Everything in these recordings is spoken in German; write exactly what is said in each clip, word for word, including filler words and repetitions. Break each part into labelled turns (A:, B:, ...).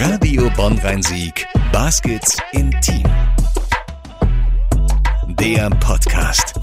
A: Radio Bonn-Rhein-Sieg. Baskets Intim. Der Podcast.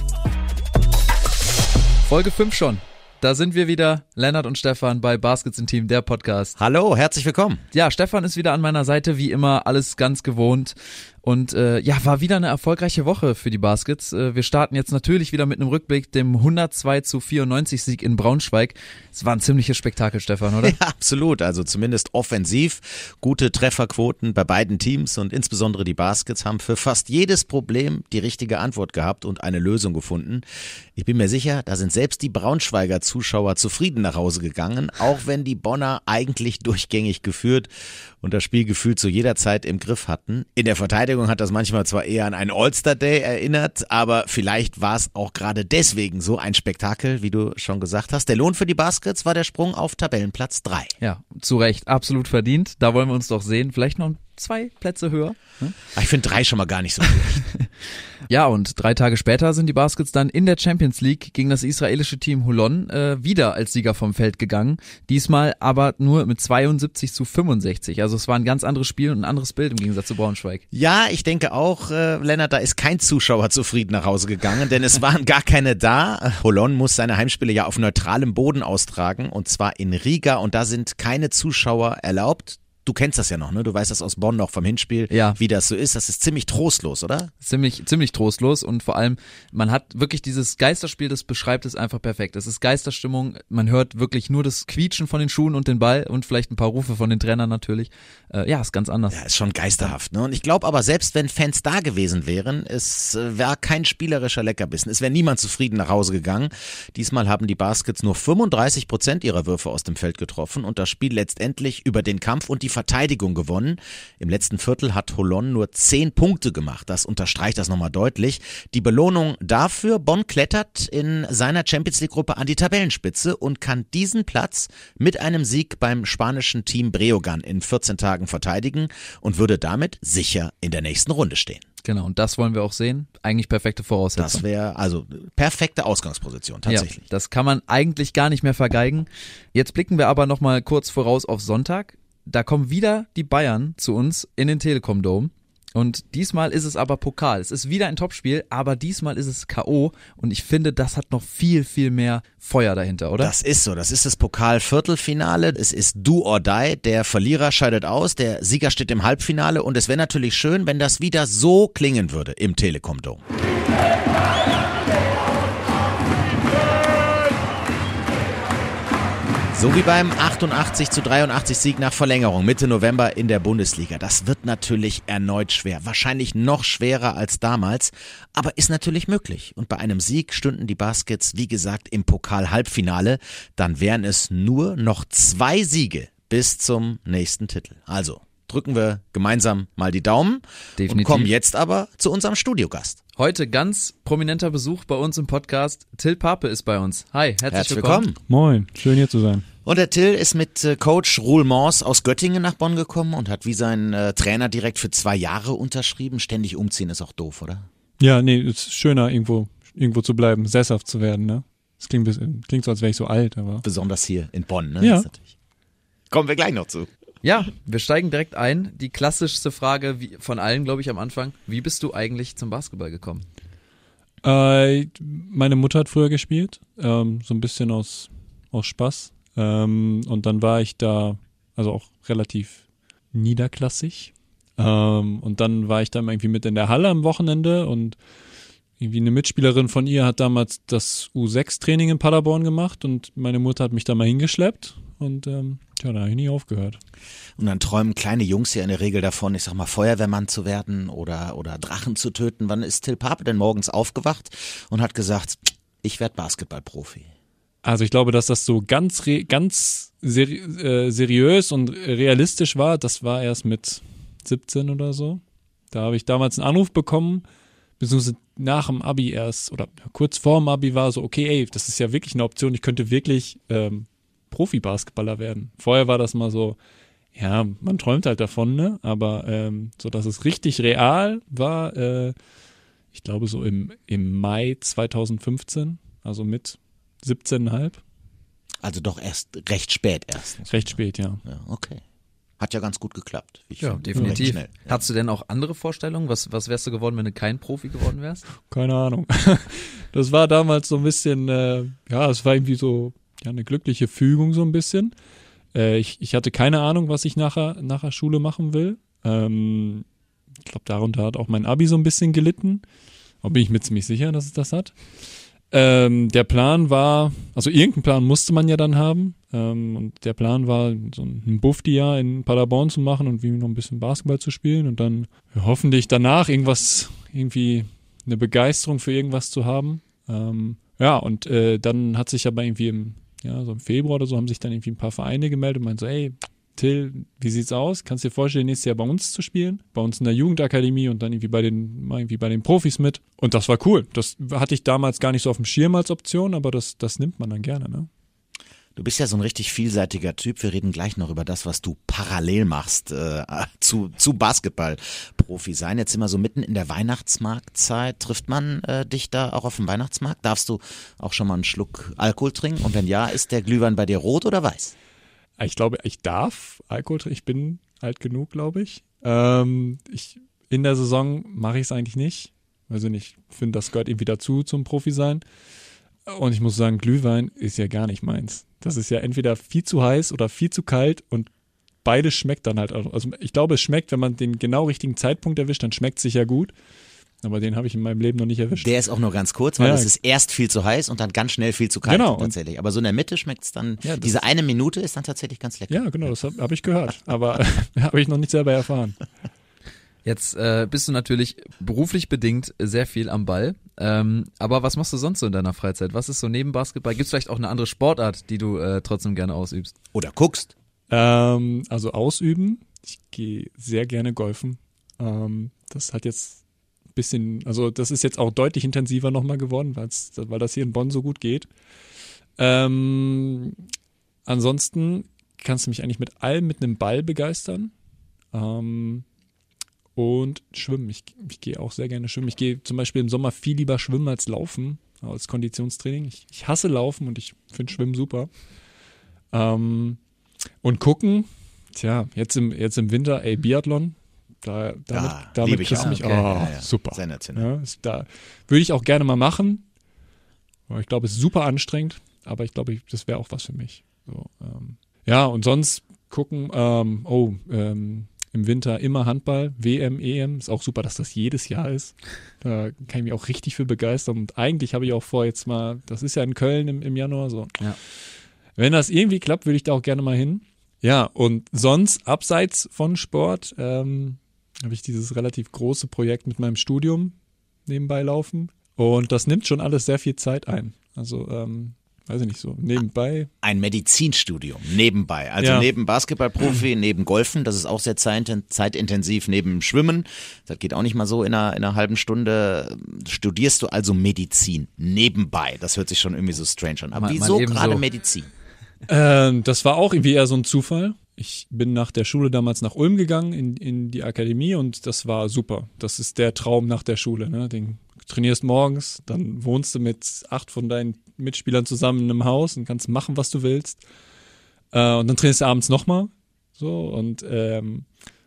B: Folge fünf schon. Da sind wir wieder, Lennart und Stefan bei Baskets Intim, der Podcast.
C: Hallo, herzlich willkommen.
B: Ja, Stefan ist wieder an meiner Seite, wie immer, alles ganz gewohnt. Und äh, ja, war wieder eine erfolgreiche Woche für die Baskets. Äh, wir starten jetzt natürlich wieder mit einem Rückblick, dem hundertzwei zu vierundneunzig Sieg in Braunschweig. Es war ein ziemliches Spektakel, Stefan, oder?
C: Ja, absolut. Also zumindest offensiv. Gute Trefferquoten bei beiden Teams und insbesondere die Baskets haben für fast jedes Problem die richtige Antwort gehabt und eine Lösung gefunden. Ich bin mir sicher, da sind selbst die Braunschweiger Zuschauer zufrieden nach Hause gegangen, auch wenn die Bonner eigentlich durchgängig geführt und das Spiel gefühlt zu jeder Zeit im Griff hatten. In der Verteidigung hat das manchmal zwar eher an einen All-Star-Day erinnert, aber vielleicht war es auch gerade deswegen so ein Spektakel, wie du schon gesagt hast. Der Lohn für die Baskets war der Sprung auf Tabellenplatz drei.
B: Ja, zu Recht, absolut verdient. Da wollen wir uns doch sehen. Vielleicht noch zwei Plätze höher. Ne?
C: Ich finde drei schon mal gar nicht so schlecht.
B: Ja, und drei Tage später sind die Baskets dann in der Champions League gegen das israelische Team Holon äh, wieder als Sieger vom Feld gegangen. Diesmal aber nur mit zweiundsiebzig zu fünfundsechzig. Also es war ein ganz anderes Spiel und ein anderes Bild im Gegensatz zu Braunschweig.
C: Ja, ich denke auch, äh, Lennart, da ist kein Zuschauer zufrieden nach Hause gegangen, denn es waren gar keine da. Holon muss seine Heimspiele ja auf neutralem Boden austragen und zwar in Riga und da sind keine Zuschauer erlaubt. Du kennst das ja noch, ne? Du weißt das aus Bonn noch vom Hinspiel,
B: ja,
C: wie das so ist. Das ist ziemlich trostlos, oder?
B: Ziemlich, ziemlich trostlos und vor allem, man hat wirklich dieses Geisterspiel, das beschreibt es einfach perfekt. Es ist Geisterstimmung, man hört wirklich nur das Quietschen von den Schuhen und den Ball und vielleicht ein paar Rufe von den Trainern natürlich. Äh, ja, ist ganz anders.
C: Ja, ist schon geisterhaft, ne? Und ich glaube aber, selbst wenn Fans da gewesen wären, es wäre kein spielerischer Leckerbissen. Es wäre niemand zufrieden nach Hause gegangen. Diesmal haben die Baskets nur fünfunddreißig Prozent ihrer Würfe aus dem Feld getroffen und das Spiel letztendlich über den Kampf und die Verteidigung gewonnen. Im letzten Viertel hat Holon nur zehn Punkte gemacht. Das unterstreicht das nochmal deutlich. Die Belohnung dafür, Bonn klettert in seiner Champions-League-Gruppe an die Tabellenspitze und kann diesen Platz mit einem Sieg beim spanischen Team Breogán in vierzehn Tagen verteidigen und würde damit sicher in der nächsten Runde stehen.
B: Genau, und das wollen wir auch sehen. Eigentlich perfekte Voraussetzung.
C: Das wäre also perfekte Ausgangsposition, tatsächlich.
B: Ja, das kann man eigentlich gar nicht mehr vergeigen. Jetzt blicken wir aber nochmal kurz voraus auf Sonntag. Da kommen wieder die Bayern zu uns in den Telekom Dome und diesmal ist es aber Pokal. Es ist wieder ein Topspiel, aber diesmal ist es K O und ich finde, das hat noch viel, viel mehr Feuer dahinter, oder?
C: Das ist so, das ist das Pokal-Viertelfinale, es ist Do or Die, der Verlierer scheidet aus, der Sieger steht im Halbfinale und es wäre natürlich schön, wenn das wieder so klingen würde im Telekom Dome. So wie beim achtundachtzig zu dreiundachtzig Sieg nach Verlängerung Mitte November in der Bundesliga. Das wird natürlich erneut schwer. Wahrscheinlich noch schwerer als damals, aber ist natürlich möglich. Und bei einem Sieg stünden die Baskets, wie gesagt, im Pokal-Halbfinale. Dann wären es nur noch zwei Siege bis zum nächsten Titel. Also drücken wir gemeinsam mal die Daumen.
B: Definitiv.
C: Und kommen jetzt aber zu unserem Studiogast.
B: Heute ganz prominenter Besuch bei uns im Podcast. Till Pape ist bei uns. Hi, herzlich,
C: Herzlich
B: willkommen.
C: willkommen.
D: Moin, schön hier zu sein.
C: Und der Till ist mit äh, Coach Roel Mors aus Göttingen nach Bonn gekommen und hat wie sein äh, Trainer direkt für zwei Jahre unterschrieben. Ständig umziehen ist auch doof, oder?
D: Ja, nee, es ist schöner, irgendwo, irgendwo zu bleiben, sesshaft zu werden, ne? Das klingt, klingt so, als wäre ich so alt, aber...
C: Besonders hier in Bonn, ne?
D: Ja.
C: Das ist natürlich... Kommen wir gleich noch zu.
B: Ja, wir steigen direkt ein. Die klassischste Frage wie von allen, glaube ich, am Anfang. Wie bist du eigentlich zum Basketball gekommen?
D: Äh, meine Mutter hat früher gespielt, ähm, so ein bisschen aus, aus Spaß. Ähm, und dann war ich da, also auch relativ niederklassig. Ähm, und dann war ich dann irgendwie mit in der Halle am Wochenende und irgendwie eine Mitspielerin von ihr hat damals das U sechs Training in Paderborn gemacht und meine Mutter hat mich da mal hingeschleppt und ähm, tja, da habe ich nie aufgehört.
C: Und dann träumen kleine Jungs ja in der Regel davon, ich sag mal, Feuerwehrmann zu werden oder, oder Drachen zu töten. Wann ist Till Pape denn morgens aufgewacht und hat gesagt, ich werde Basketballprofi?
D: Also ich glaube, dass das so ganz re- ganz seri- äh, seriös und realistisch war, das war erst mit siebzehn oder so. Da habe ich damals einen Anruf bekommen, beziehungsweise nach dem Abi erst oder kurz vor dem Abi war so, okay, ey, das ist ja wirklich eine Option, ich könnte wirklich ähm, Profi-Basketballer werden. Vorher war das mal so, ja, man träumt halt davon, ne? Aber ähm, so, dass es richtig real war, äh, ich glaube so im, im Mai zweitausendfünfzehn, also mit siebzehn Komma fünf.
C: Also doch erst recht spät erst.
D: Recht spät, ja.
C: Ja, okay. Hat ja ganz gut geklappt. Wie ich
B: Ja,
C: finde.
B: definitiv.
C: Recht schnell. Ja.
B: Hattest du denn auch andere Vorstellungen? Was, was wärst du geworden, wenn du kein Profi geworden wärst?
D: Keine Ahnung. Das war damals so ein bisschen, äh, ja, es war irgendwie so ja, eine glückliche Fügung so ein bisschen. Äh, ich, ich hatte keine Ahnung, was ich nachher nach der Schule machen will. Ähm, ich glaube, darunter hat auch mein Abi so ein bisschen gelitten. Da bin ich mir ziemlich sicher, dass es das hat. Ähm, der Plan war, also irgendeinen Plan musste man ja dann haben. Ähm, und der Plan war, so ein Bufti-Jahr in Paderborn zu machen und wie noch ein bisschen Basketball zu spielen und dann ja, hoffentlich danach irgendwas, irgendwie eine Begeisterung für irgendwas zu haben. Ähm, ja, und äh, dann hat sich aber irgendwie im, ja, so im Februar oder so haben sich dann irgendwie ein paar Vereine gemeldet und meinten so, ey, Till, wie sieht's aus? Kannst du dir vorstellen, nächstes Jahr bei uns zu spielen? Bei uns in der Jugendakademie und dann irgendwie bei den, mal irgendwie bei den Profis mit. Und das war cool. Das hatte ich damals gar nicht so auf dem Schirm als Option, aber das, das nimmt man dann gerne, ne?
C: Du bist ja so ein richtig vielseitiger Typ. Wir reden gleich noch über das, was du parallel machst äh, zu, zu Basketball-Profi sein. Jetzt sind wir so mitten in der Weihnachtsmarktzeit. Trifft man äh, dich da auch auf dem Weihnachtsmarkt? Darfst du auch schon mal einen Schluck Alkohol trinken? Und wenn ja, ist der Glühwein bei dir rot oder weiß?
D: Ich glaube, ich darf Alkohol trinken. Ich bin alt genug, glaube ich. Ähm, ich. In der Saison mache ich es eigentlich nicht. Also nicht, ich finde, das gehört irgendwie dazu zum Profi sein. Und ich muss sagen, Glühwein ist ja gar nicht meins. Das ist ja entweder viel zu heiß oder viel zu kalt und beides schmeckt dann halt. Also ich glaube, es schmeckt, wenn man den genau richtigen Zeitpunkt erwischt, dann schmeckt es sicher gut. Aber den habe ich in meinem Leben noch nicht erwischt.
C: Der ist auch nur ganz kurz, weil
D: Ja.
C: es ist erst viel zu heiß und dann ganz schnell viel zu kalt
D: Genau.
C: tatsächlich. Aber so in der Mitte schmeckt es dann,
D: Ja, das
C: diese eine Minute ist dann tatsächlich ganz lecker.
D: Ja, genau, das habe hab ich gehört. Aber habe ich noch nicht selber erfahren.
B: Jetzt äh, bist du natürlich beruflich bedingt sehr viel am Ball. Ähm, aber was machst du sonst so in deiner Freizeit? Was ist so neben Basketball? Gibt es vielleicht auch eine andere Sportart, die du äh, trotzdem gerne ausübst?
C: Oder guckst.
D: Ähm, also ausüben. Ich gehe sehr gerne golfen. Ähm, das hat jetzt ein bisschen, also das ist jetzt auch deutlich intensiver nochmal geworden, weil's, weil das hier in Bonn so gut geht. Ähm, ansonsten kannst du mich eigentlich mit allem mit einem Ball begeistern. Ähm, und schwimmen. Ich, ich gehe auch sehr gerne schwimmen. Ich gehe zum Beispiel im Sommer viel lieber schwimmen als laufen, als Konditionstraining. Ich, ich hasse Laufen und ich finde Schwimmen super. Ähm, und gucken, tja, jetzt im, jetzt im Winter, ey, Biathlon, da, damit,
C: Ja,
D: damit
C: liebe ich
D: kriegst du
C: auch.
D: mich,
C: Okay,
D: oh,
C: ja, ja.
D: super.
C: Sensationell.
D: Ja, ist, da würde ich auch gerne mal machen. Aber ich glaube, es ist super anstrengend, aber ich glaube, ich, das wäre auch was für mich. So, ähm, ja, und sonst gucken, ähm, oh, ähm, im Winter immer Handball, W M, E M, ist auch super, dass das jedes Jahr ist. Da kann ich mich auch richtig für begeistern und eigentlich habe ich auch vor, jetzt mal, das ist ja in Köln im, im Januar so.
B: Ja.
D: Wenn das irgendwie klappt, würde ich da auch gerne mal hin. Ja, und sonst, abseits von Sport, ähm, habe ich dieses relativ große Projekt mit meinem Studium nebenbei laufen und das nimmt schon alles sehr viel Zeit ein. Also, ähm, weiß ich nicht, so nebenbei.
C: Ein Medizinstudium nebenbei. Also
D: Ja.
C: neben Basketballprofi, neben Golfen, das ist auch sehr zeitinten- zeitintensiv, neben Schwimmen, das geht auch nicht mal so in einer, in einer halben Stunde, studierst du also Medizin nebenbei. Das hört sich schon irgendwie so strange an. Aber
B: Mal- mal
C: wieso
B: eben
C: gerade
B: so.
C: Medizin?
D: Ähm, das war auch irgendwie eher so ein Zufall. Ich bin nach der Schule damals nach Ulm gegangen, in, in die Akademie und das war super. Das ist der Traum nach der Schule, ne? Den trainierst morgens, dann wohnst du mit acht von deinen Mitspielern zusammen in einem Haus und kannst machen, was du willst. Äh, und dann trainierst du abends nochmal. So, und ähm,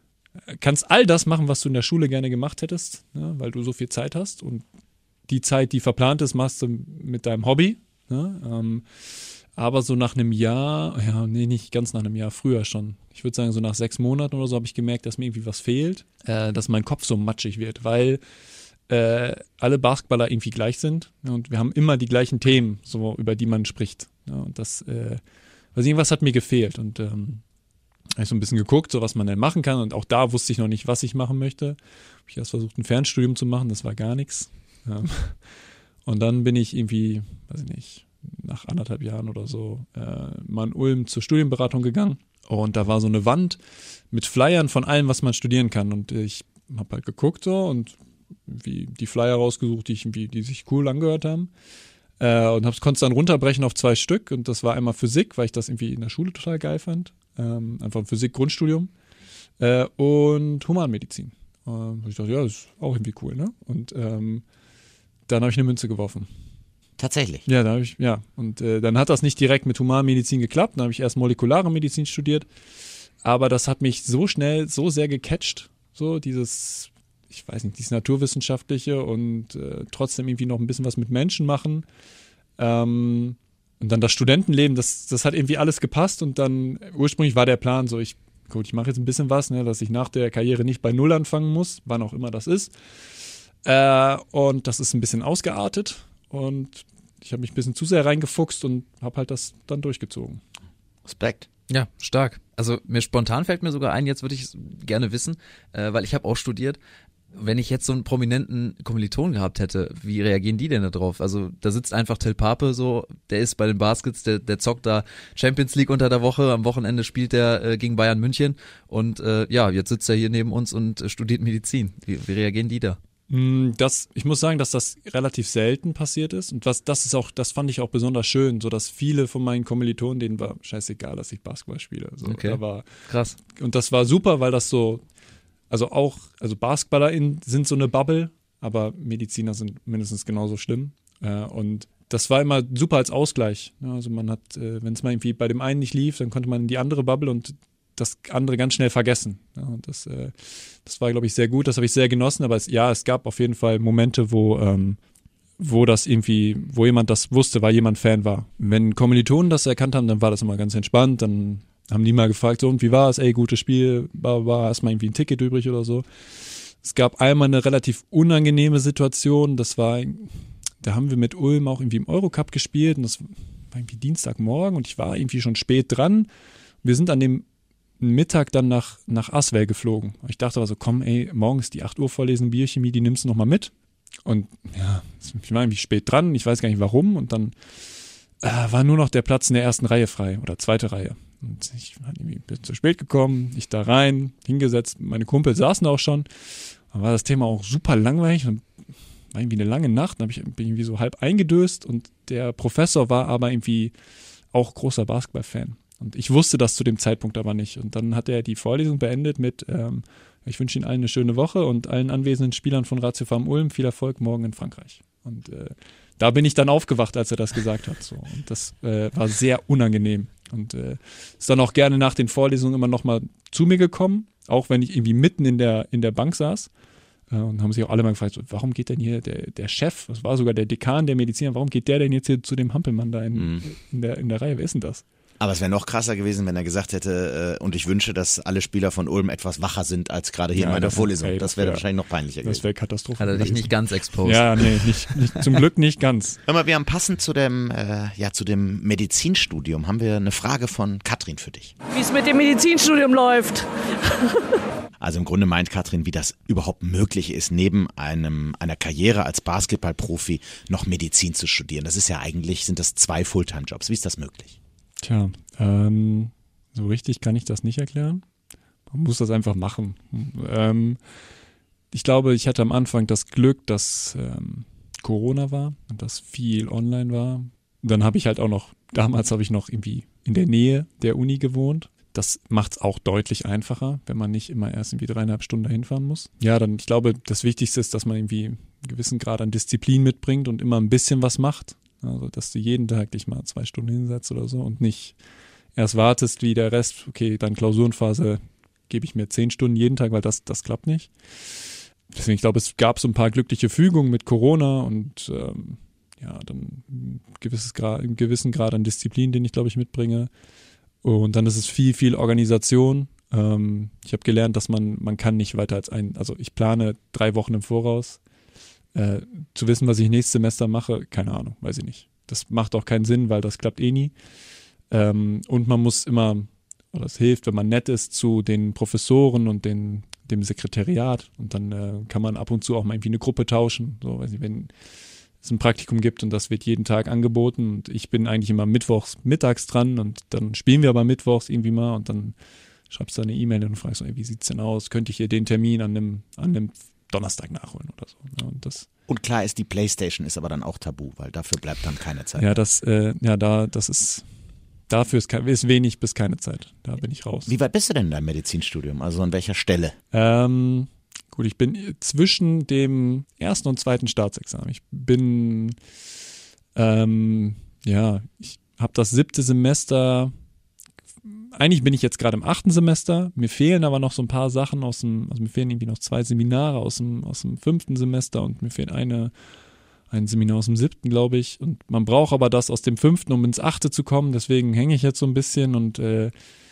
D: kannst all das machen, was du in der Schule gerne gemacht hättest, ne? Weil du so viel Zeit hast. Und die Zeit, die verplant ist, machst du mit deinem Hobby. Ne? Ähm, aber so nach einem Jahr, ja, nee, nicht ganz nach einem Jahr, früher schon. Ich würde sagen, so nach sechs Monaten oder so habe ich gemerkt, dass mir irgendwie was fehlt, äh, dass mein Kopf so matschig wird, weil äh, alle Basketballer irgendwie gleich sind und wir haben immer die gleichen Themen, so über die man spricht. Ja, und das, äh, also irgendwas hat mir gefehlt und ähm, habe ich so ein bisschen geguckt, so was man denn machen kann und auch da wusste ich noch nicht, was ich machen möchte. Habe ich erst versucht, ein Fernstudium zu machen, das war gar nichts. Ähm, und dann bin ich irgendwie, weiß ich nicht, nach anderthalb Jahren oder so äh, mal in Ulm zur Studienberatung gegangen und da war so eine Wand mit Flyern von allem, was man studieren kann und ich habe halt geguckt so und wie die Flyer rausgesucht, die, ich, irgendwie, die sich cool angehört haben äh, und konnte es dann runterbrechen auf zwei Stück und das war einmal Physik, weil ich das irgendwie in der Schule total geil fand, ähm, einfach Physik-Grundstudium äh, und Humanmedizin. Äh, ich dachte, ja, das ist auch irgendwie cool, ne? Und ähm, dann habe ich eine Münze geworfen.
C: Tatsächlich.
D: Ja, da habe ich, ja. Und äh, dann hat das nicht direkt mit Humanmedizin geklappt. Dann habe ich erst molekulare Medizin studiert. aber das hat mich so schnell, so sehr gecatcht, so dieses, ich weiß nicht, dieses Naturwissenschaftliche und äh, trotzdem irgendwie noch ein bisschen was mit Menschen machen. Ähm, und dann das Studentenleben, das, das hat irgendwie alles gepasst und dann ursprünglich war der Plan so, ich, gut, ich mache jetzt ein bisschen was, ne, dass ich nach der Karriere nicht bei Null anfangen muss, wann auch immer das ist. Äh, und das ist ein bisschen ausgeartet und ich habe mich ein bisschen zu sehr reingefuchst und habe halt das dann durchgezogen.
C: Respekt.
B: Ja, stark. Also mir spontan fällt mir sogar ein, jetzt würde ich es gerne wissen, äh, weil ich habe auch studiert, wenn ich jetzt so einen prominenten Kommiliton gehabt hätte, wie reagieren die denn da drauf? Also da sitzt einfach Till Pape so, der ist bei den Baskets, der, der zockt da Champions League unter der Woche, am Wochenende spielt er äh, gegen Bayern München und äh, ja, jetzt sitzt er hier neben uns und äh, studiert Medizin. Wie, wie reagieren die da?
D: Das, ich muss sagen, dass das relativ selten passiert ist und was, das ist auch, das fand ich auch besonders schön, so dass viele von meinen Kommilitonen, denen war scheißegal, dass ich Basketball spiele. So,
B: okay,
D: da war,
B: krass.
D: Und das war super, weil das so, also auch, also BasketballerInnen sind so eine Bubble, aber Mediziner sind mindestens genauso schlimm. Äh, und das war immer super als Ausgleich. Ja, also man hat, äh, wenn es mal irgendwie bei dem einen nicht lief, dann konnte man in die andere Bubble und das andere ganz schnell vergessen. Ja, und das, äh, das war, glaube ich, sehr gut. Das habe ich sehr genossen. Aber es, ja, es gab auf jeden Fall Momente, wo, ähm, wo das irgendwie, wo jemand das wusste, weil jemand Fan war. Wenn Kommilitonen das erkannt haben, dann war das immer ganz entspannt. Dann haben die mal gefragt, so, und wie war es? Ey, gutes Spiel, war, war erstmal irgendwie ein Ticket übrig oder so. Es gab einmal eine relativ unangenehme Situation, das war, da haben wir mit Ulm auch irgendwie im Eurocup gespielt und das war irgendwie Dienstagmorgen und ich war irgendwie schon spät dran. Wir sind an dem Mittag dann nach, nach Aswell geflogen. Ich dachte aber so, komm, ey, morgen ist die acht Uhr Vorlesung Biochemie, die nimmst du nochmal mit. Und ja, ich war irgendwie spät dran, ich weiß gar nicht warum und dann äh, war nur noch der Platz in der ersten Reihe frei oder zweite Reihe. Und ich war irgendwie ein bisschen zu spät gekommen, ich da rein, hingesetzt, meine Kumpel saßen auch schon. Dann war das Thema auch super langweilig und war irgendwie eine lange Nacht. Dann hab ich, bin ich irgendwie so halb eingedöst und der Professor war aber irgendwie auch großer Basketball-Fan. Und ich wusste das zu dem Zeitpunkt aber nicht. Und dann hat er die Vorlesung beendet mit, ähm, ich wünsche Ihnen allen eine schöne Woche und allen anwesenden Spielern von Ratio Farm Ulm viel Erfolg morgen in Frankreich. Und äh, da bin ich dann aufgewacht, als er das gesagt hat. So. Und das äh, war sehr unangenehm. Und äh, ist dann auch gerne nach den Vorlesungen immer nochmal zu mir gekommen, auch wenn ich irgendwie mitten in der, in der Bank saß. Äh, und haben sich auch alle mal gefragt, so, warum geht denn hier der, der Chef, das war sogar der Dekan der Mediziner, warum geht der denn jetzt hier zu dem Hampelmann da in, mhm. in, der, in der Reihe? Wer ist denn das?
C: Aber es wäre noch krasser gewesen, wenn er gesagt hätte, äh, und ich wünsche, dass alle Spieler von Ulm etwas wacher sind als gerade hier
D: ja,
C: in meiner
D: das,
C: Vorlesung.
D: ey,
C: das wäre
D: wär,
C: wahrscheinlich noch peinlicher gewesen.
D: Das wäre Katastrophe.
B: Hat er dich nicht ganz exposed?
D: Ja, nee, nicht, nicht, zum Glück nicht ganz.
C: Hör mal, wir haben passend zu dem, äh, ja, zu dem Medizinstudium, haben wir eine Frage von Katrin für dich.
E: Wie es mit dem Medizinstudium läuft.
C: Also im Grunde meint Katrin, wie das überhaupt möglich ist, neben einem, einer Karriere als Basketballprofi noch Medizin zu studieren. Das ist ja eigentlich, sind das zwei Fulltime-Jobs. Wie ist das möglich?
D: Tja, ähm, so richtig kann ich das nicht erklären. Man muss das einfach machen. Ähm, ich glaube, ich hatte am Anfang das Glück, dass ähm, Corona war und dass viel online war. Und dann habe ich halt auch noch, damals habe ich noch irgendwie in der Nähe der Uni gewohnt. Das macht es auch deutlich einfacher, wenn man nicht immer erst irgendwie dreieinhalb Stunden dahin fahren muss. Ja, dann, ich glaube, das Wichtigste ist, dass man irgendwie einen gewissen Grad an Disziplin mitbringt und immer ein bisschen was macht. Also, dass du jeden Tag dich mal zwei Stunden hinsetzt oder so und nicht erst wartest wie der Rest, okay, dann Klausurenphase gebe ich mir zehn Stunden jeden Tag, weil das, das klappt nicht. Deswegen, ich glaube, es gab so ein paar glückliche Fügungen mit Corona und ähm, ja, dann ein gewisses Grad, einen gewissen Grad an Disziplin, den ich, glaube ich, mitbringe. Und dann ist es viel, viel Organisation. Ähm, ich habe gelernt, dass man, man kann nicht weiter als ein, also ich plane drei Wochen im Voraus. Äh, zu wissen, was ich nächstes Semester mache, keine Ahnung, weiß ich nicht. Das macht auch keinen Sinn, weil das klappt eh nie. Ähm, und man muss immer, oder es hilft, wenn man nett ist zu den Professoren und den, dem Sekretariat und dann äh, kann man ab und zu auch mal irgendwie eine Gruppe tauschen. So, weiß ich, wenn es ein Praktikum gibt und das wird jeden Tag angeboten und ich bin eigentlich immer mittwochs mittags dran und dann spielen wir aber mittwochs irgendwie mal und dann schreibst du eine E-Mail und fragst, ey, wie sieht's denn aus? Könnte ich hier den Termin an einem, an einem Donnerstag nachholen oder so. Ja, und, das,
C: und klar ist, die Playstation ist aber dann auch tabu, weil dafür bleibt dann keine Zeit.
D: Ja, das, äh, ja, da, das ist, dafür ist, ist wenig bis keine Zeit. Da bin ich raus.
C: Wie weit bist du denn in deinem Medizinstudium? Also an welcher Stelle?
D: Ähm, gut, ich bin zwischen dem ersten und zweiten Staatsexamen. Ich bin, ähm, ja, ich habe das siebte Semester eigentlich bin ich jetzt gerade im achten Semester, mir fehlen aber noch so ein paar Sachen aus dem, also mir fehlen irgendwie noch zwei Seminare aus dem, aus dem fünften Semester und mir fehlt eine, ein Seminar aus dem siebten, glaube ich. Und man braucht aber das aus dem fünften, um ins achte zu kommen, deswegen hänge ich jetzt so ein bisschen und äh,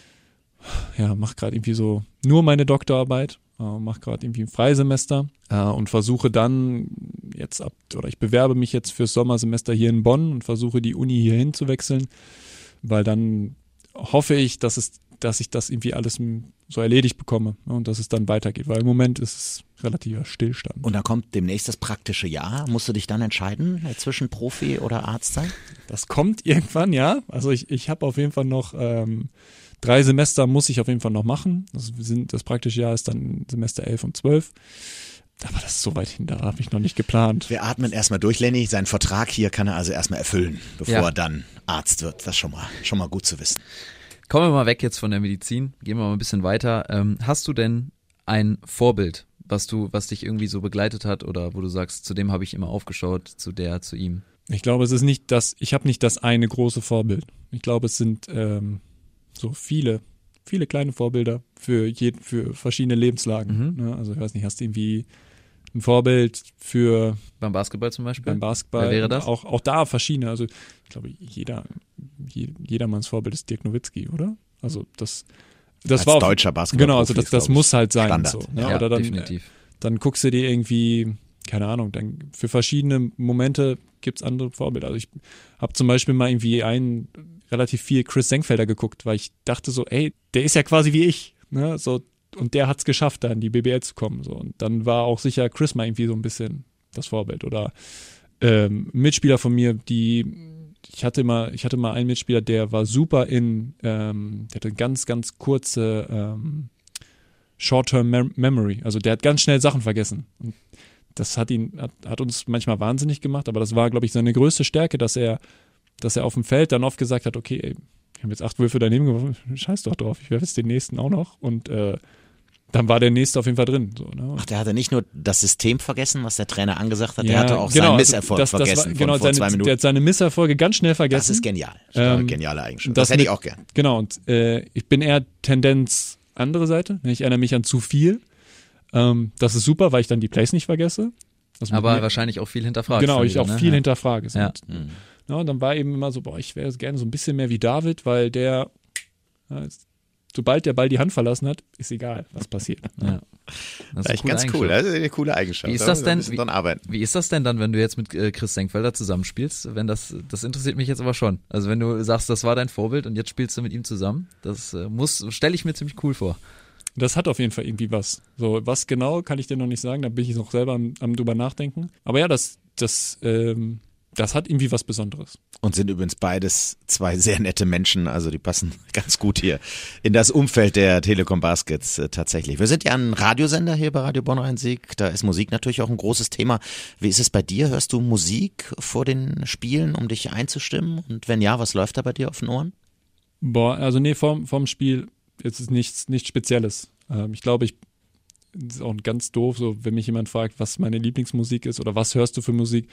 D: ja, mache gerade irgendwie so nur meine Doktorarbeit, äh, mache gerade irgendwie ein Freisemester äh, und versuche dann jetzt ab, oder ich bewerbe mich jetzt fürs Sommersemester hier in Bonn und versuche die Uni hierhin zu wechseln, weil dann hoffe ich, dass es, dass ich das irgendwie alles so erledigt bekomme, ne, und dass es dann weitergeht, weil im Moment ist es relativer Stillstand.
C: Und dann kommt demnächst das praktische Jahr. Musst du dich dann entscheiden äh, zwischen Profi oder Arzt sein?
D: Das kommt irgendwann, ja. Also ich, ich habe auf jeden Fall noch ähm, drei Semester muss ich auf jeden Fall noch machen. Das, sind, das praktische Jahr ist dann Semester elf und zwölf. Aber das ist so weit hin, da habe ich noch nicht geplant.
C: Wir atmen erstmal durch, Lenny. Seinen Vertrag hier kann er also erstmal erfüllen, bevor
B: Ja.
C: er dann Arzt wird. Das ist schon mal, schon mal gut zu wissen.
B: Kommen wir mal weg jetzt von der Medizin, gehen wir mal ein bisschen weiter. Ähm, hast du denn ein Vorbild, was du, was dich irgendwie so begleitet hat oder wo du sagst, zu dem habe ich immer aufgeschaut, zu der, zu ihm?
D: Ich glaube, es ist nicht das, ich habe nicht das eine große Vorbild. Ich glaube, es sind ähm, so viele, viele kleine Vorbilder für, je, für verschiedene Lebenslagen.
B: Mhm.
D: Ne? Also ich weiß nicht, hast du irgendwie ein Vorbild für
B: Beim Basketball zum Beispiel?
D: beim Basketball?
B: Wer wäre das?
D: Auch, auch da verschiedene. Also ich glaube, jeder, je, jedermanns Vorbild ist Dirk Nowitzki, oder? Also das, das
C: Als
D: war auf,
C: deutscher Basketball.
D: genau, also das, das muss halt sein.
C: Standard.
D: So, ne?
B: Ja,
D: Oder dann,
B: definitiv.
D: dann guckst du dir irgendwie, keine Ahnung, dann für verschiedene Momente gibt's andere Vorbilder. Also ich habe zum Beispiel mal irgendwie einen relativ viel Chris Senkfelder geguckt, weil ich dachte so, ey, der ist ja quasi wie ich, ne? So, und der hat's geschafft, da in die B B L zu kommen. So. Und dann war auch sicher Chris mal irgendwie so ein bisschen das Vorbild. Oder ähm, Mitspieler von mir, die ich hatte mal, ich hatte mal einen Mitspieler, der war super in, ähm, der hatte ganz, ganz kurze ähm, Short-Term Mem- Memory. Also der hat ganz schnell Sachen vergessen. Und das hat ihn, hat, hat uns manchmal wahnsinnig gemacht, aber das war, glaube ich, seine größte Stärke, dass er, dass er auf dem Feld dann oft gesagt hat, okay, ey, ich habe jetzt acht Würfe daneben geworfen, scheiß doch drauf, ich werfe jetzt den nächsten auch noch. Und äh, dann war der nächste auf jeden Fall drin. So, ne?
C: Ach, der hatte nicht nur das System vergessen, was der Trainer angesagt hat, der
D: Ja,
C: hatte auch
D: genau,
C: seinen
D: also
C: Misserfolg
D: das, das
C: vergessen
D: war, genau,
C: von vor
D: seine,
C: zwei Minuten.
D: Der hat seine Misserfolge ganz schnell vergessen.
C: Das ist genial. Das ist eine
D: Ähm,
C: geniale Eigenschaft. Das,
D: das
C: hätte ich
D: mit-
C: auch gern.
D: Genau, und äh, ich bin eher Tendenz andere Seite. Ich erinnere mich an zu viel. Ähm, das ist super, weil ich dann die Plays nicht vergesse. Das mit
B: Aber
D: mir-
B: wahrscheinlich auch viel hinterfragt.
D: Genau,
B: von
D: ich
B: dir,
D: auch
B: ne?
D: viel
B: Ja.
D: hinterfrage.
B: Ja.
D: Und, ja, und dann war eben immer so, boah, ich wäre gerne so ein bisschen mehr wie David, weil der, ja, jetzt, sobald der Ball die Hand verlassen hat, ist egal, was passiert.
B: Ja. Das ist eine
C: Echt
B: coole
C: ganz
B: Eigenschaft.
C: cool. Das ist eine coole Eigenschaft.
B: Wie ist
C: Da
B: das
C: müssen wir ein
B: denn?
C: bisschen
B: Wie-
C: dran arbeiten.
B: Wie ist das denn dann, wenn du jetzt mit äh, Chris Senkfelder zusammenspielst? Wenn das, das interessiert mich jetzt aber schon. Also wenn du sagst, das war dein Vorbild und jetzt spielst du mit ihm zusammen, das äh, muss, stelle ich mir ziemlich cool vor.
D: Das hat auf jeden Fall irgendwie was. So, was genau, kann ich dir noch nicht sagen, da bin ich noch selber am, am drüber nachdenken. Aber ja, das, das, ähm, das hat irgendwie was Besonderes.
C: Und sind übrigens beides zwei sehr nette Menschen, also die passen ganz gut hier in das Umfeld der Telekom Baskets äh, tatsächlich. Wir sind ja ein Radiosender hier bei Radio Bonn-Rhein-Sieg, da ist Musik natürlich auch ein großes Thema. Wie ist es bei dir? Hörst du Musik vor den Spielen, um dich einzustimmen? Und wenn ja, was läuft da bei dir auf den Ohren?
D: Boah, also nee, vorm, vorm Spiel ist es nichts, nichts Spezielles. Ähm, ich glaube, ich, das ist auch ganz doof, so wenn mich jemand fragt, was meine Lieblingsmusik ist oder was hörst du für Musik,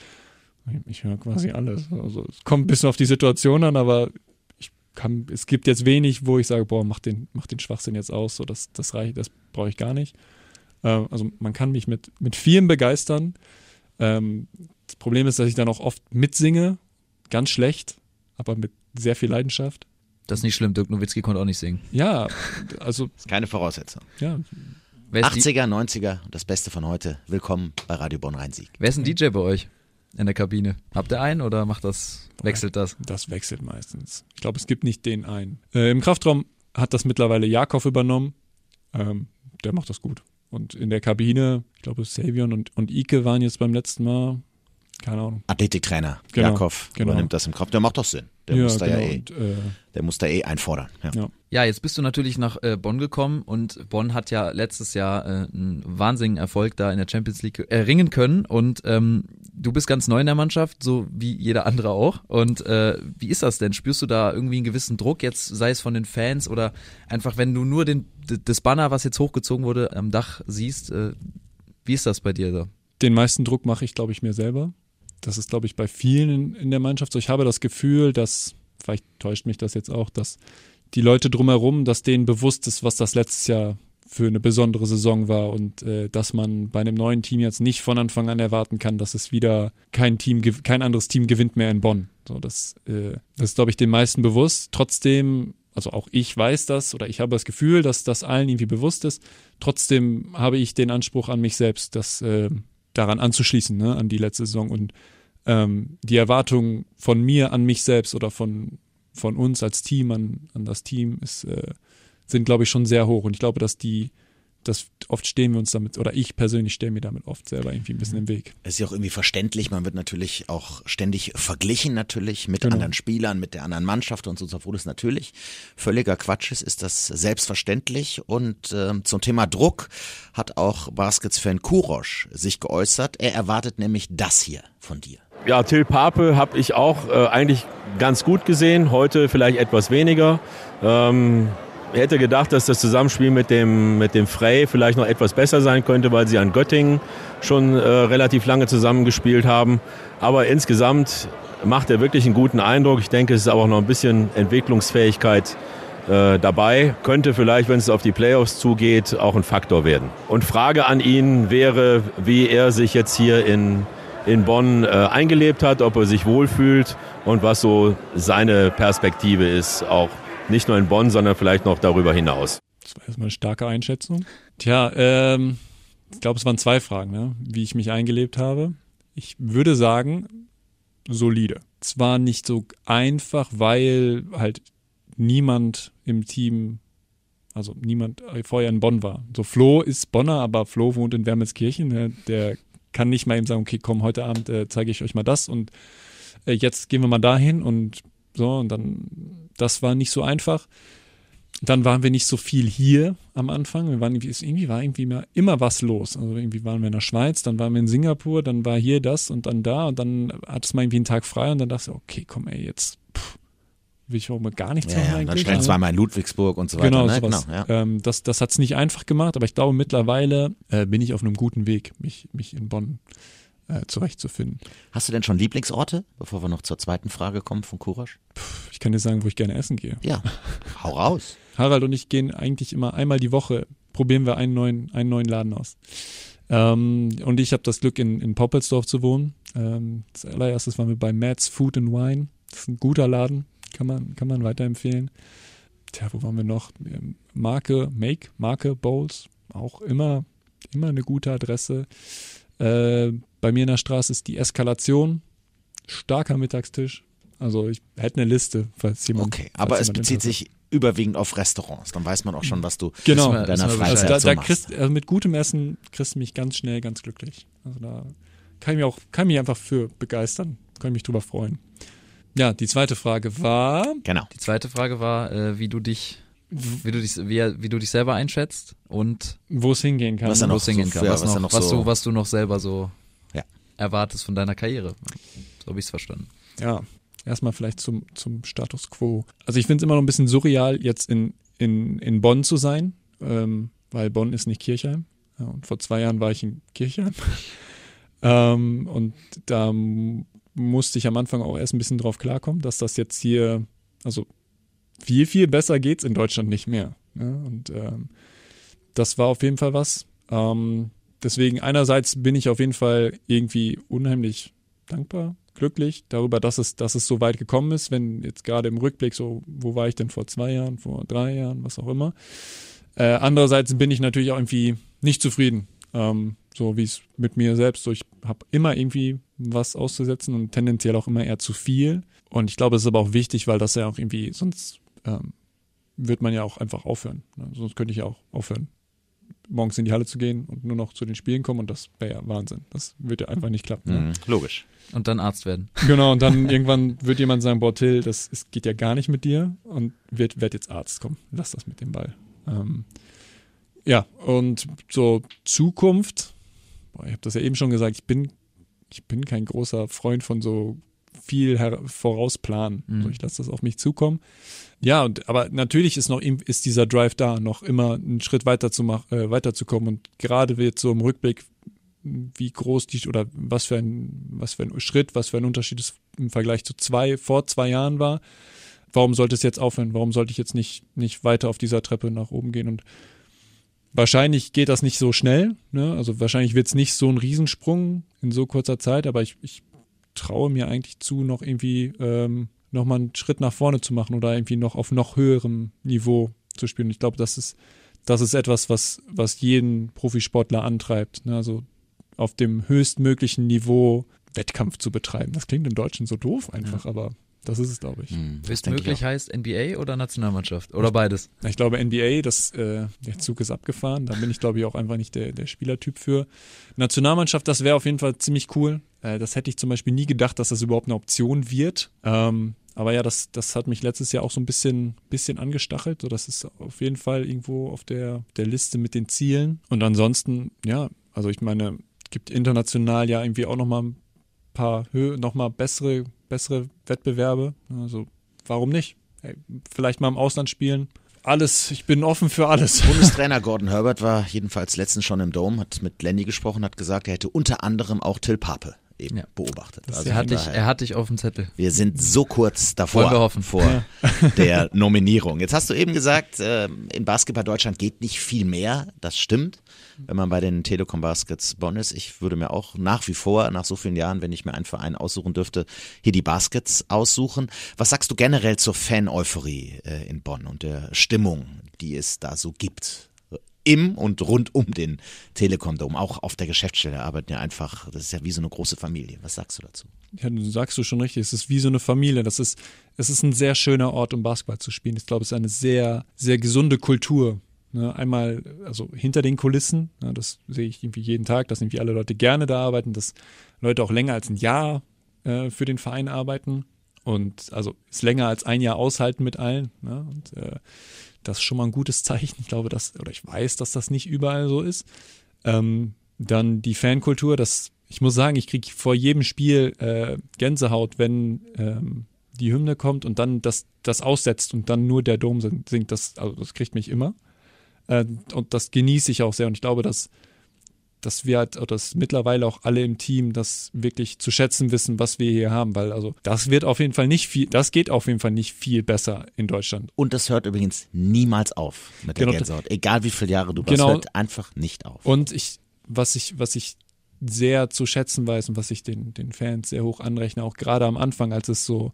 D: ich höre quasi alles. Also es kommt ein bisschen auf die Situation an, aber ich kann, es gibt jetzt wenig, wo ich sage, boah, mach den, mach den Schwachsinn jetzt aus, so das, das reicht, das brauche ich gar nicht. Ähm, also man kann mich mit, mit vielem begeistern. Ähm, das Problem ist, dass ich dann auch oft mitsinge, ganz schlecht, aber mit sehr viel Leidenschaft.
B: Das ist nicht schlimm, Dirk Nowitzki konnte auch nicht singen.
D: Ja, also
C: Das ist keine Voraussetzung.
D: ja,
B: Wer ist, die,
C: achtziger, neunziger, das Beste von heute. Willkommen bei Radio Bonn-Rhein-Sieg.
B: wer ist ein D J bei euch in der Kabine? Habt ihr einen oder macht das, wechselt das?
D: das wechselt meistens. Ich glaube, es gibt nicht den einen. Äh, Im Kraftraum hat das mittlerweile Jakov übernommen. Ähm, der macht das gut. Und in der Kabine, ich glaube, Savion und, und Ike waren jetzt beim letzten Mal, keine Ahnung.
C: Athletiktrainer
D: Genau,
C: Jakov
D: genau.
C: übernimmt das im Kopf. Der macht doch Sinn. Der muss da ja eh,
D: und, äh,
C: der muss da eh einfordern. Ja.
D: ja.
B: Ja, jetzt bist du natürlich nach äh, Bonn gekommen und Bonn hat ja letztes Jahr äh, einen wahnsinnigen Erfolg da in der Champions League erringen können und ähm, du bist ganz neu in der Mannschaft, so wie jeder andere auch. Und äh, wie ist das denn? Spürst du da irgendwie einen gewissen Druck, jetzt sei es von den Fans oder einfach, wenn du nur den, das Banner, was jetzt hochgezogen wurde, am Dach siehst, äh, wie ist das bei dir so?
D: Den meisten Druck mache ich, glaube ich, mir selber. Das ist, glaube ich, bei vielen in, in der Mannschaft so. Ich habe das Gefühl, dass, vielleicht täuscht mich das jetzt auch, dass die Leute drumherum, dass denen bewusst ist, was das letztes Jahr für eine besondere Saison war und äh, dass man bei einem neuen Team jetzt nicht von Anfang an erwarten kann, dass es wieder kein Team, kein anderes Team gewinnt mehr in Bonn. So, das, äh, das ist, glaube ich, den meisten bewusst. Trotzdem, also auch ich weiß das oder ich habe das Gefühl, dass das allen irgendwie bewusst ist. Trotzdem habe ich den Anspruch an mich selbst, das äh, daran anzuschließen, ne, an die letzte Saison und ähm, die Erwartung von mir an mich selbst oder von, von uns als Team an, an das Team ist äh, sind, glaube ich, schon sehr hoch. Und ich glaube, dass die, dass oft stehen wir uns damit, oder ich persönlich stehe mir damit oft selber irgendwie ein bisschen im Weg.
C: Es ist ja auch irgendwie verständlich, man wird natürlich auch ständig verglichen natürlich mit
D: Genau.
C: anderen Spielern, mit der anderen Mannschaft und so, obwohl es natürlich völliger Quatsch ist, ist das selbstverständlich. Und ähm, zum Thema Druck hat auch Baskets-Fan Kurosch sich geäußert. Er erwartet nämlich das hier von dir.
F: Ja, Till Pape habe ich auch äh, eigentlich ganz gut gesehen, heute vielleicht etwas weniger. Ähm, Ich hätte gedacht, dass das Zusammenspiel mit dem, mit dem Frey vielleicht noch etwas besser sein könnte, weil sie an Göttingen schon äh, relativ lange zusammengespielt haben. Aber insgesamt macht er wirklich einen guten Eindruck. Ich denke, es ist aber auch noch ein bisschen Entwicklungsfähigkeit äh, dabei. Könnte vielleicht, wenn es auf die Playoffs zugeht, auch ein Faktor werden. Und Frage an ihn wäre, wie er sich jetzt hier in, in Bonn äh, eingelebt hat, ob er sich wohlfühlt und was so seine Perspektive ist, auch nicht nur in Bonn, sondern vielleicht noch darüber hinaus.
D: Das war erstmal eine starke Einschätzung. Tja, ähm, ich glaube, es waren zwei Fragen, ne? Wie ich mich eingelebt habe. Ich würde sagen, solide. Zwar nicht so einfach, weil halt niemand im Team, also niemand vorher in Bonn war. So, Flo ist Bonner, aber Flo wohnt in Wermelskirchen. Der, der kann nicht mal eben sagen, okay, komm, heute Abend äh, zeige ich euch mal das und äh, jetzt gehen wir mal dahin und so, und dann, das war nicht so einfach. Dann waren wir nicht so viel hier am Anfang. Wir waren irgendwie, irgendwie war irgendwie immer, immer was los. Also irgendwie waren wir in der Schweiz, dann waren wir in Singapur, dann war hier das und dann da und dann hat es mal irgendwie einen Tag frei und dann dachte ich, okay, komm ey, jetzt pff, will ich auch mal gar nichts
C: Ja,
D: machen
C: ja, dann
D: eigentlich.
C: schnell zweimal in Ludwigsburg und so weiter.
D: Genau,
C: ne?
D: sowas.
C: Genau, ja.
D: ähm, das, das hat es nicht einfach gemacht, aber ich glaube mittlerweile äh, bin ich auf einem guten Weg, mich, mich in Bonn äh, zurechtzufinden.
C: Hast du denn schon Lieblingsorte, bevor wir noch zur zweiten Frage kommen von Kurosch?
D: Ich kann dir sagen, wo ich gerne essen gehe.
C: Ja, hau raus.
D: Harald und ich gehen eigentlich immer einmal die Woche, probieren wir einen neuen, einen neuen Laden aus. Ähm, und ich habe das Glück, in, in Poppelsdorf zu wohnen. Ähm, als allererstes waren wir bei Matt's Food and Wine. Das ist ein guter Laden, kann man, kann man weiterempfehlen. Tja, wo waren wir noch? Marke, Make, Marke Bowls, auch immer, immer eine gute Adresse. Äh, bei mir in der Straße ist die Eskalation, starker Mittagstisch. Also ich hätte eine Liste, falls jemand.
C: Okay, aber
D: falls
C: es
D: jemand
C: bezieht
D: Interesse
C: sich überwiegend auf Restaurants. Dann weiß man auch schon, was du
D: Genau.
C: in deiner
B: Ist mir- ist mir
C: Freizeit
D: Also da,
C: so
D: da
C: machst.
D: kriegst, also mit gutem Essen kriegst du mich ganz schnell ganz glücklich. Also da kann ich mich auch, kann ich mich einfach für begeistern, kann ich mich drüber freuen. Ja, die zweite Frage war,
C: Genau.
B: Die zweite Frage war, äh, wie du dich, wie du dich, wie, wie du dich selber einschätzt und
D: wo es hingehen kann.
C: Was er
D: ne?
C: noch
B: wo es hingehen
C: so-
B: kann,
C: ja,
B: was,
C: was er
B: noch,
C: noch
B: was,
C: so-
B: du, was du noch selber so
C: Ja.
B: erwartest von deiner Karriere. So habe ich es verstanden.
D: Ja, erstmal vielleicht zum, zum Status Quo. Also ich finde es immer noch ein bisschen surreal, jetzt in, in, in Bonn zu sein, ähm, weil Bonn ist nicht Kirchheim. Ja, und vor zwei Jahren war ich in Kirchheim. ähm, und da m- musste ich am Anfang auch erst ein bisschen drauf klarkommen, dass das jetzt hier, also viel, viel besser geht's in Deutschland nicht mehr. Ja, und ähm, das war auf jeden Fall was. Ähm, deswegen einerseits bin ich auf jeden Fall irgendwie unheimlich dankbar, glücklich darüber, dass es, dass es so weit gekommen ist, wenn jetzt gerade im Rückblick so, wo war ich denn vor zwei Jahren, vor drei Jahren, was auch immer. Äh, andererseits bin ich natürlich auch irgendwie nicht zufrieden, ähm, so wie es mit mir selbst, so ich habe immer irgendwie was auszusetzen und tendenziell auch immer eher zu viel und ich glaube, es ist aber auch wichtig, weil das ja auch irgendwie, sonst ähm, wird man ja auch einfach aufhören, ne? Sonst könnte ich ja auch aufhören, morgens in die Halle zu gehen und nur noch zu den Spielen kommen und das wäre ja Wahnsinn, das wird ja einfach nicht klappen. Ne?
C: Mhm, logisch.
B: Und dann Arzt werden.
D: Genau, und dann irgendwann wird jemand sagen, boah Till, das ist, geht ja gar nicht mit dir und wird, werd jetzt Arzt, komm, lass das mit dem Ball. Ähm, ja, und so Zukunft, boah, ich habe das ja eben schon gesagt, ich bin, ich bin kein großer Freund von so viel her- vorausplanen.
B: Mhm.
D: So, ich lasse das auf mich zukommen. Ja, und aber natürlich ist noch ist dieser Drive da, noch immer einen Schritt weiter zu machen, äh, weiterzukommen und gerade wird so im Rückblick, wie groß die oder was für ein was für ein Schritt, was für ein Unterschied es im Vergleich zu zwei vor zwei Jahren war. warum sollte es jetzt aufhören? Warum sollte ich jetzt nicht, nicht weiter auf dieser Treppe nach oben gehen? Und wahrscheinlich geht das nicht so schnell, ne? Also wahrscheinlich wird es nicht so ein Riesensprung in so kurzer Zeit, aber ich, ich traue mir eigentlich zu, noch irgendwie ähm, nochmal einen Schritt nach vorne zu machen oder irgendwie noch auf noch höherem Niveau zu spielen. Ich glaube, das ist, das ist etwas, was, was jeden Profisportler antreibt, ne? Also auf dem höchstmöglichen Niveau Wettkampf zu betreiben. Das klingt im Deutschen so doof einfach, ja. aber das ist es, glaube ich.
C: Hm,
B: Höchstmöglich heißt N B A oder Nationalmannschaft? Oder beides?
D: Ich glaube N B A, das, äh, der Zug ist abgefahren. Da bin ich, glaube ich, auch einfach nicht der, der Spielertyp für. Nationalmannschaft, das wäre auf jeden Fall ziemlich cool. Äh, das hätte ich zum Beispiel nie gedacht, dass das überhaupt eine Option wird. Ähm, aber ja, das, das hat mich letztes Jahr auch so ein bisschen, bisschen angestachelt. So, das ist auf jeden Fall irgendwo auf der, der Liste mit den Zielen. Und ansonsten, ja, also ich meine, gibt international ja irgendwie auch nochmal ein paar Hö- noch mal bessere, bessere Wettbewerbe. Also warum nicht? Hey, vielleicht mal im Ausland spielen. Alles, ich bin offen für alles.
C: Bundestrainer Gordon Herbert war jedenfalls letztens schon im Dome, hat mit Lenny gesprochen, hat gesagt, er hätte unter anderem auch Till Pape eben ja. beobachtet.
B: Also er, hat dich, er hat dich auf dem Zettel.
C: Wir sind so kurz davor
B: Wollen wir hoffen.
C: vor ja. der Nominierung. Jetzt hast du eben gesagt, äh, in Basketball Deutschland geht nicht viel mehr. Das stimmt, wenn man bei den Telekom Baskets Bonn ist. Ich würde mir auch nach wie vor, nach so vielen Jahren, wenn ich mir einen Verein aussuchen dürfte, hier die Baskets aussuchen. Was sagst du generell zur Fan-Euphorie äh, in Bonn und der Stimmung, die es da so gibt? Im und rund um den Telekom Dome, auch auf der Geschäftsstelle arbeiten ja einfach, das ist ja wie so eine große Familie. Was sagst du dazu?
D: Ja, du sagst du schon richtig, es ist wie so eine Familie. Das ist, es ist ein sehr schöner Ort, um Basketball zu spielen. Ich glaube, es ist eine sehr, sehr gesunde Kultur. Ne? Einmal, also hinter den Kulissen, ne? Das sehe ich irgendwie jeden Tag, dass irgendwie alle Leute gerne da arbeiten, dass Leute auch länger als ein Jahr äh, für den Verein arbeiten und also es länger als ein Jahr aushalten mit allen. Ne? Und äh, das ist schon mal ein gutes Zeichen. Ich glaube, dass, oder ich weiß, dass das nicht überall so ist. Ähm, dann die Fankultur, das, ich muss sagen, ich kriege vor jedem Spiel äh, Gänsehaut, wenn ähm, die Hymne kommt und dann das, das aussetzt und dann nur der Dom singt. Das, also das kriegt mich immer. Äh, und das genieße ich auch sehr. Und ich glaube, dass dass wir halt, oder dass mittlerweile auch alle im Team das wirklich zu schätzen wissen, was wir hier haben, weil also das wird auf jeden Fall nicht viel, das geht auf jeden Fall nicht viel besser in Deutschland.
C: Und das hört übrigens niemals auf mit der
D: genau,
C: Gänsehaut. Egal wie viele Jahre du bist,
D: genau,
C: hört einfach nicht auf.
D: Und ich, was ich, was ich sehr zu schätzen weiß und was ich den, den Fans sehr hoch anrechne, auch gerade am Anfang, als es so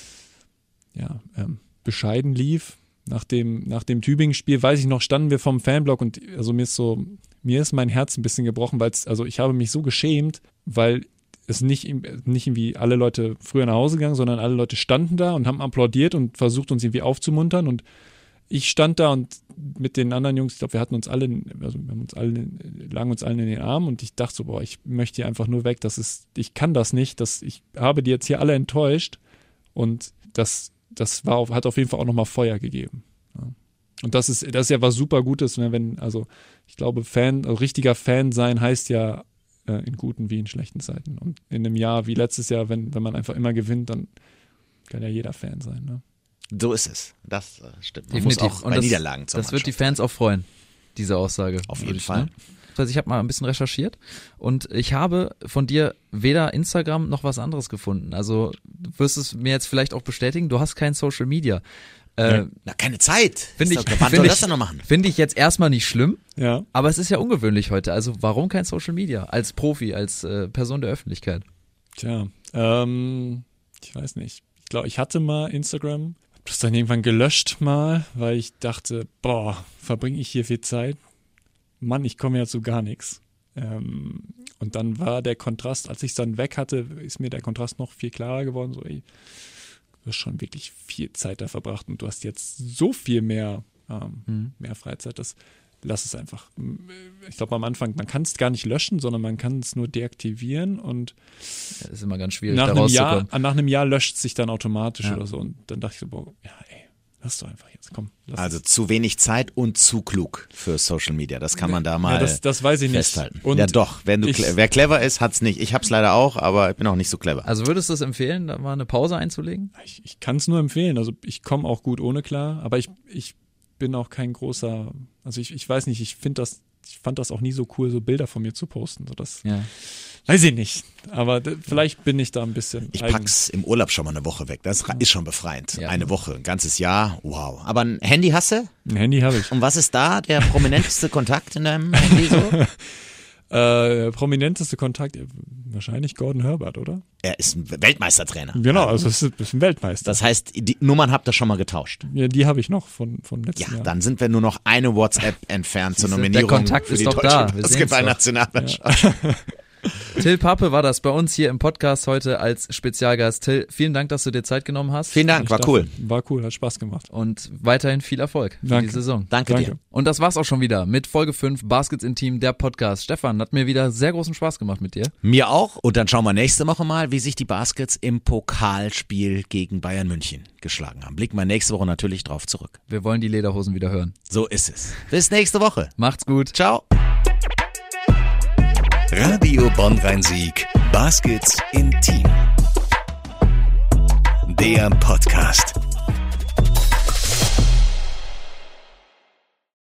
D: ja, ähm, bescheiden lief, nach dem, nach dem Tübingen-Spiel, weiß ich noch, standen wir vom Fanblock und also mir ist so, mir ist mein Herz ein bisschen gebrochen, weil es, also ich habe mich so geschämt, weil es nicht, nicht irgendwie alle Leute früher nach Hause gegangen, sondern alle Leute standen da und haben applaudiert und versucht uns irgendwie aufzumuntern und ich stand da und mit den anderen Jungs, ich glaube, wir hatten uns alle, also wir haben uns alle, lagen uns allen in den Armen und ich dachte so, boah, ich möchte hier einfach nur weg, das ist, ich kann das nicht, das, ich habe die jetzt hier alle enttäuscht und das, das war auf, hat auf jeden Fall auch nochmal Feuer gegeben. Ja. Und das ist, das ist ja was super Gutes, wenn, also ich glaube, Fan, also richtiger Fan sein heißt ja äh, in guten wie in schlechten Zeiten. Und in einem Jahr wie letztes Jahr, wenn, wenn man einfach immer gewinnt, dann kann ja jeder Fan sein. Ne?
C: So ist es. Das äh, stimmt. Man
B: Definitiv.
C: muss auch
B: und
C: bei
B: das,
C: Niederlagen zum
B: Das wird die Fans auch freuen, diese Aussage.
C: Auf jeden Fall.
B: Also ich habe mal ein bisschen recherchiert und ich habe von dir weder Instagram noch was anderes gefunden. Also du wirst es mir jetzt vielleicht auch bestätigen, du hast kein Social Media. Äh,
C: ja. Na, keine Zeit.
B: Finde ich,
C: Wann
B: find
C: soll
B: ich,
C: das denn noch machen?
B: Finde ich jetzt erstmal nicht schlimm,
D: ja.
B: Aber es ist ja ungewöhnlich heute. Also warum kein Social Media als Profi, als äh, Person der Öffentlichkeit?
D: Tja, ähm, ich weiß nicht. Ich glaube, ich hatte mal Instagram, habe das dann irgendwann gelöscht mal, weil ich dachte, boah, verbringe ich hier viel Zeit? Mann, ich komme ja zu gar nichts. Ähm, und dann war der Kontrast, als ich es dann weg hatte, ist mir der Kontrast noch viel klarer geworden. So, ey, du hast schon wirklich viel Zeit da verbracht und du hast jetzt so viel mehr, ähm, mhm. mehr Freizeit. Das, lass es einfach. Ich glaube am Anfang, man kann es gar nicht löschen, sondern man kann es nur deaktivieren und
B: das ist immer ganz schwierig,
D: nach
B: da
D: einem Jahr,
B: rauszukommen.
D: nach einem Jahr löscht es sich dann automatisch
B: ja.
D: oder so. Und dann dachte ich so, boah, ja ey, lass doch einfach jetzt, komm. Lass
C: also
D: es.
C: zu wenig Zeit und zu klug für Social Media. Das kann man da mal
D: ja, das, das weiß ich
C: festhalten.
D: nicht. Und
C: ja doch, wenn du
D: ich,
C: cle- wer clever ist, hat's nicht. Ich hab's leider auch, aber ich bin auch nicht so clever.
B: Also würdest du es empfehlen, da mal eine Pause einzulegen?
D: Ich, ich kann es nur empfehlen. Also ich komme auch gut ohne klar, aber ich, ich bin auch kein großer, also ich, ich weiß nicht, ich finde das, ich fand das auch nie so cool, so Bilder von mir zu posten. So das,
B: ja.
D: Weiß ich nicht. Aber d- vielleicht bin ich da ein bisschen.
C: Ich
D: eigen.
C: pack's im Urlaub schon mal eine Woche weg. Das ist schon befreiend.
B: Ja.
C: Eine Woche, ein ganzes Jahr, wow. Aber ein Handy hast du?
D: Ein Handy habe ich.
C: Und was ist da der prominenteste Kontakt in deinem Handy so?
D: Äh, prominenteste Kontakt, äh, wahrscheinlich Gordon Herbert, oder?
C: Er ist ein Weltmeistertrainer.
D: Genau, also es ist ein Weltmeister.
C: Das heißt, die Nummern habt ihr schon mal getauscht.
D: Ja, die habe ich noch von, von letzten
C: Ja,
D: Jahr.
C: dann sind wir nur noch eine WhatsApp entfernt zur
B: Siehste,
C: Nominierung
B: der Kontakt
C: für
B: ist
C: die
B: doch
C: deutsche
B: da. Wir sehen's
C: Basketballnationalmannschaft.
B: Till Pape war das bei uns hier im Podcast heute als Spezialgast. Till, vielen Dank, dass du dir Zeit genommen hast.
C: Vielen Dank,
D: Ich
C: war
D: dachte,
C: cool.
D: War cool, hat Spaß gemacht.
B: Und weiterhin viel Erfolg für
D: Danke.
B: die Saison.
C: Danke,
D: Danke.
C: dir.
B: Und das war's auch schon wieder mit Folge fünf Baskets Intim, der Podcast. Stefan, hat mir wieder sehr großen Spaß gemacht mit dir.
C: Mir auch. Und dann schauen wir nächste Woche mal, wie sich die Baskets im Pokalspiel gegen Bayern München geschlagen haben. Blicken wir nächste Woche natürlich drauf zurück.
B: Wir wollen die Lederhosen wieder hören.
C: So ist es. Bis nächste Woche.
B: Macht's gut.
C: Ciao.
A: Radio Bonn-Rhein-Sieg. Baskets Intim. Der Podcast.